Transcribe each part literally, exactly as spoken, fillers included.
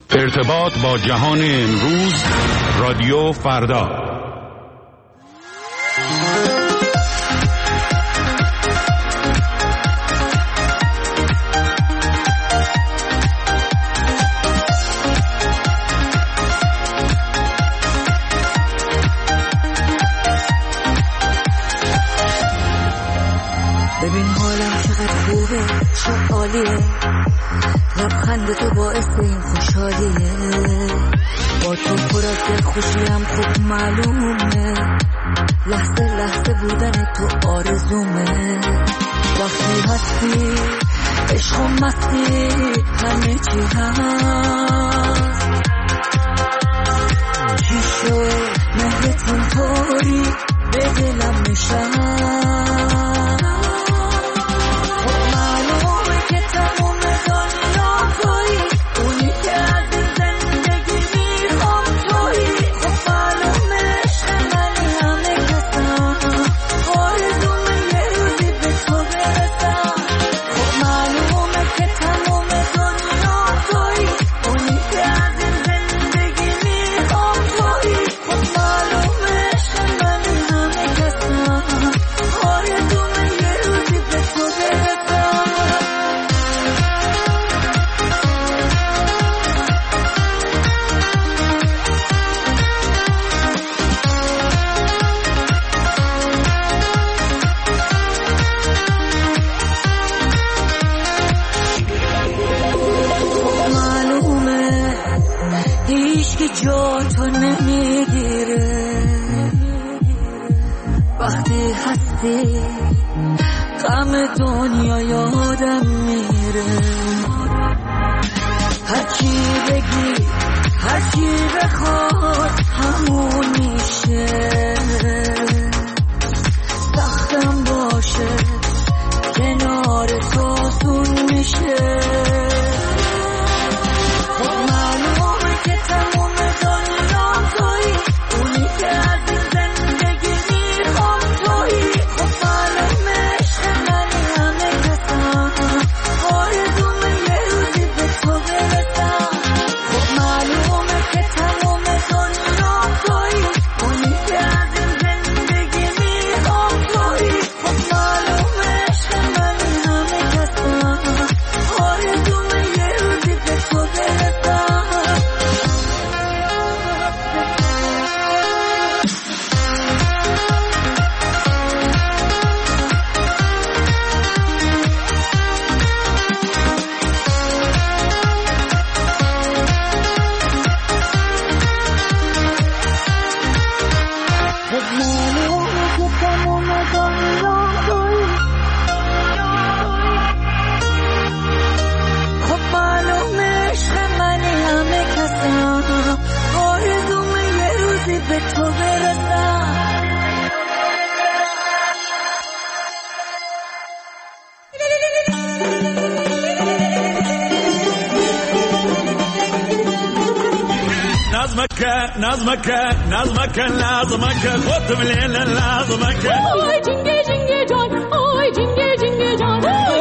ارتباط با جهان امروز، رادیو فردا. ببین حالم چقدر خوبه، چه عالیه، لبخند تو باعث این خوشحالیه، با تو پر از دلخوشیم خوب معلومه، لحظه لحظه بودن تو آرزومه، وقتی هستی عشق و مستی همه چی هست، چی شد مهرت اینطوری به دلم نشست، جا تو نمیگیره، وقتی هستی غم دنیا یادم میره، هرچی بگی هرچی بخواد همون میشه، سختم باشه کنار تو آسون میشه، نظمك نظمك لازمك خذ من الليل لازمك اوي جنگه جنگه جان اوي جنگه جنگه جان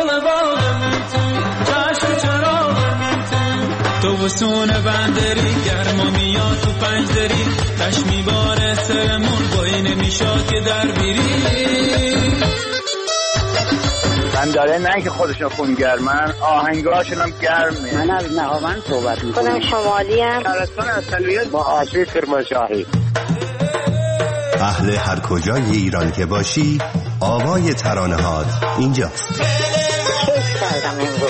چشم چراغ تو وسون بندری گرما میاد تو پنجدری تش میباره سرمون بایی نمیشاد که در بیری من داره نه که خودشون خونگرمن آهنگاشون هم گرمه. من از نهاوند صحبت میکنم. خودم شمالی هم شهرستان اصلیت با آشوی کرمانشاهی. اهل هر کجای ایران که باشی آوای ترانه هات اینجاست. کیف کردم امروز.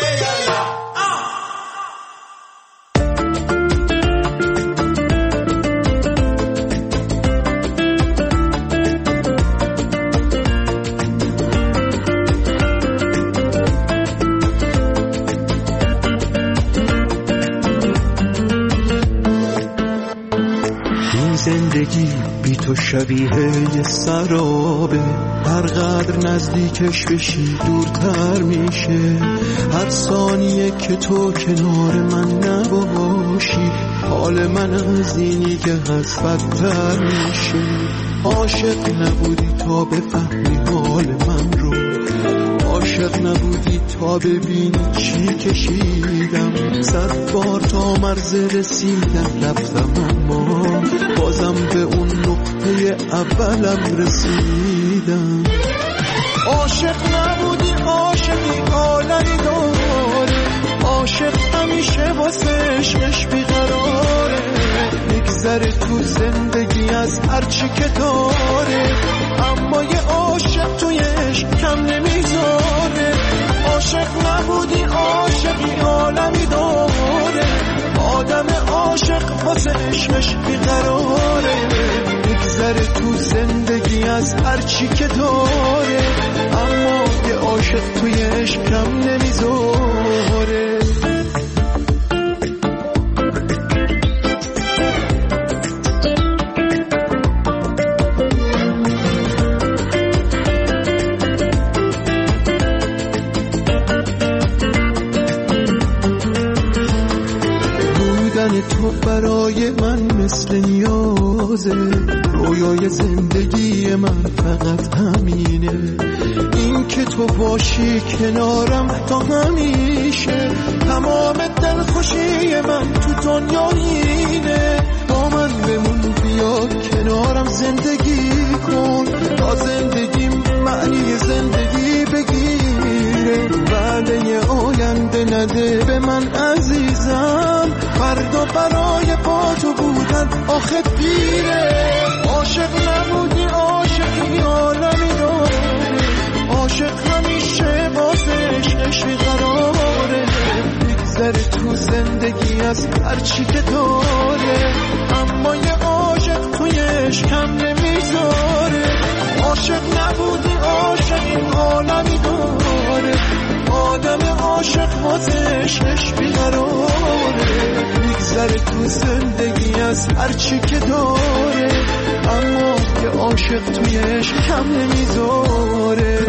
زندگی بی تو شبیه یه سرابه، هر قدر نزدیکش بشی دورتر میشه، هر ثانیه که تو کنار من نباشی حال من از اینی که هست بدتر میشه. عاشق نبودی تا بفهمی حال من رو، عاشق نبودی تا ببینی چی کشیدم، صد بار تا نامرز رسیدن رفتم اما بازم به اون نقطه اولم رسیدم. عاشق نبودی عاشقی عالمی داره، عاشق همیشه واسه عشقش بیقراره، میگذره تو زندگی از هرچی که داره، اما یه عاشق توی عشق کم نمیذاره. عاشق نبودی عاشقی عالمی داره، آدم عاشق واسه عشقش بیقراره، میگذره تو زندگی از هرچی که داره، اما یه عاشق توی عشق کم نمیذاره. تو برای من مثل نیازه، رویای زندگی من فقط همینه، این که تو باشی کنارم تا همیشه، تمام دلخوشی من تو دنیا اینه، با من بمون بیا کنارم زندگی کن، تا زندگیم معنی زندگی بگیره، وعده آینده نده به من عزیزم، فردا برای با تو بودن آخه پیره. عاشق نبودی عاشقی عالمی داره، عاشق همیشه واسه عشقش بیقراره، میگذره تو زندگی از هرچی که داره، اما یه عاشق توی عشق کم نمیذاره. عاشق نبودی عاشقی عالمی داره، آدم عاشق واسه عشقش بیقراره، میگذره تو زندگی از هرچی که داره، اما یه عاشق توی عشق کم نمیذاره.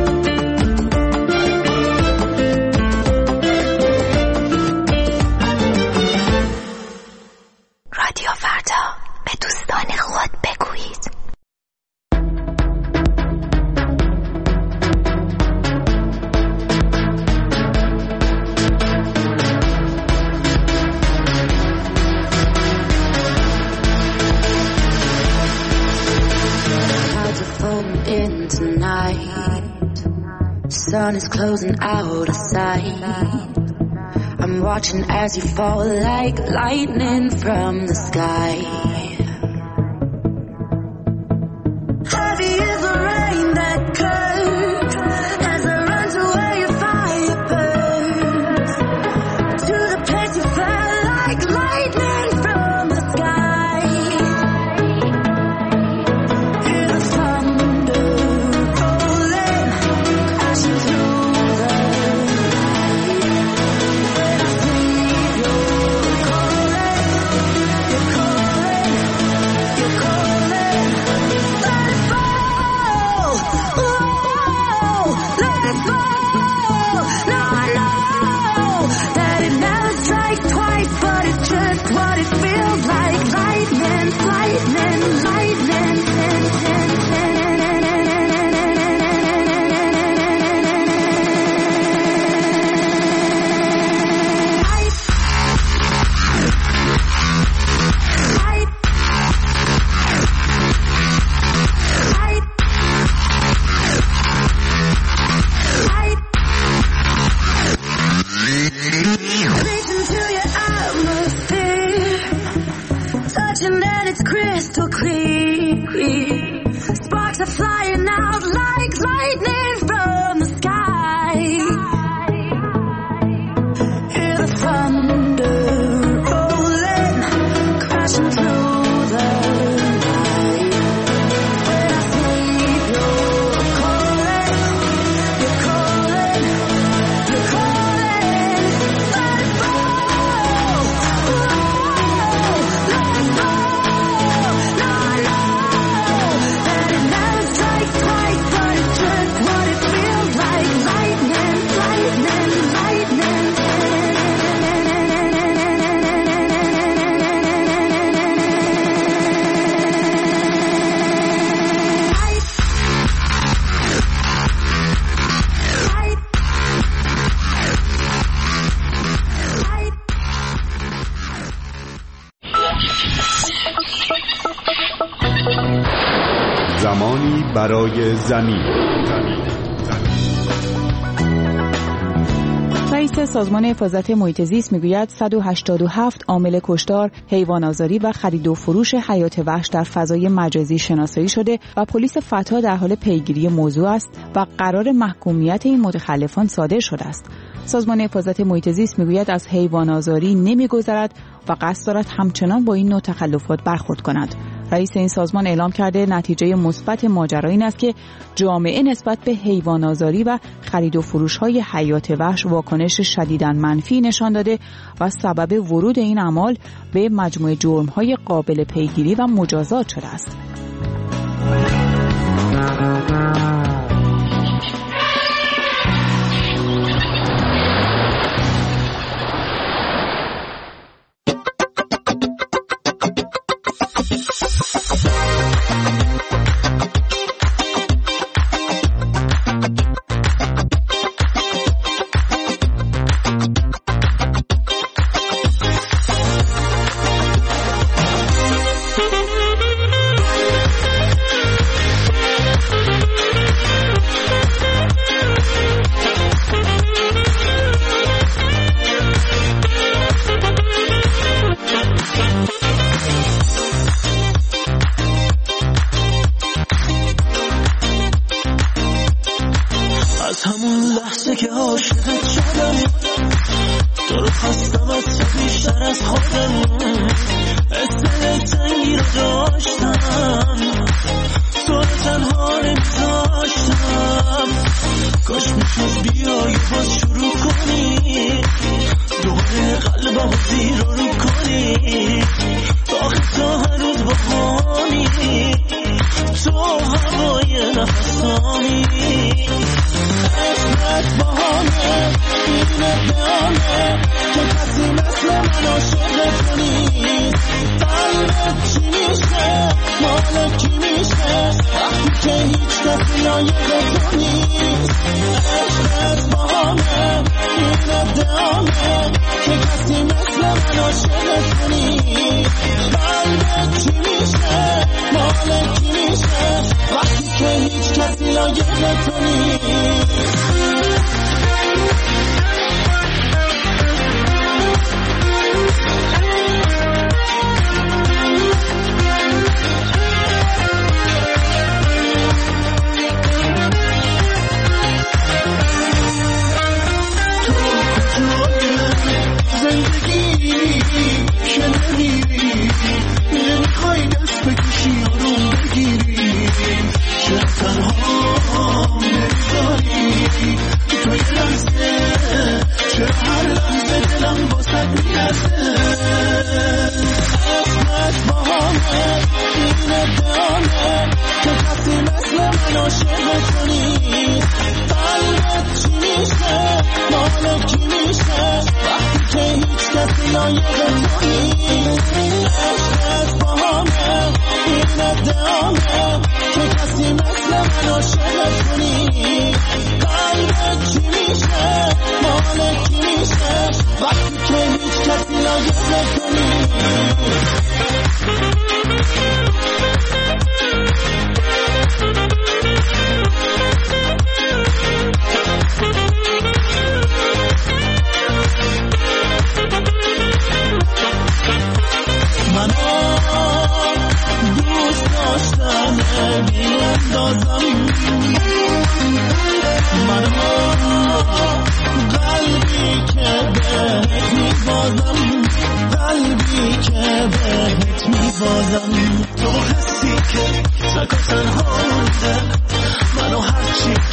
رادیو فردا، به دوستان خود بگویید. In tonight, sun is closing out of sight, I'm watching as you fall like lightning from the sky. Heavy is the rain that curves as I run to where your fire burns, to the place you fell like lightning from the sky. Hear the thunder rolling, crashing through the night. When I sleep, you're calling, you're calling, you're calling. Let it fall, whoa, let it fall. Now I know that it never strikes twice, but it's just what it feels like. Lightning, lightning, lightning. Reaching to your atmosphere, touching and it's crystal clear. Sparks are flying out like lightning from the sky. Hear the thunder rolling, crashing through the night. When I sleep, you're calling, you're calling, you're calling. Let it fall, whoa, let it fall. Now I know that it never strikes twice, but it's just what it feels like. Lightning, lightning, lightning. زمانی برای زمین. رئیس سازمان حفاظت محیط زیست میگوید صد و هشتاد و هفت عامل کشتار، حیوان‌آزاری و خرید و فروش حیات وحش در فضای مجازی شناسایی شده و پلیس فتا در حال پیگیری موضوع است و قرار محکومیت این متخلفان صادر شده است. سازمان حفاظت محیط زیست میگوید از حیوان‌آزاری نمیگذرد و قصد دارد همچنان با این نوع تخلفات برخورد کند. رئیس این سازمان اعلام کرده نتیجه مثبت ماجرا این است که جامعه نسبت به حیوان‌آزاری و خرید و فروش‌های حیات وحش واکنش شدیداً منفی نشان داده و سبب ورود این اعمال به مجموعه جرم‌های قابل پیگیری و مجازات شده است.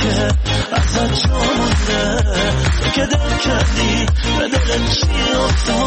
که در کردی به دلم چی افتاد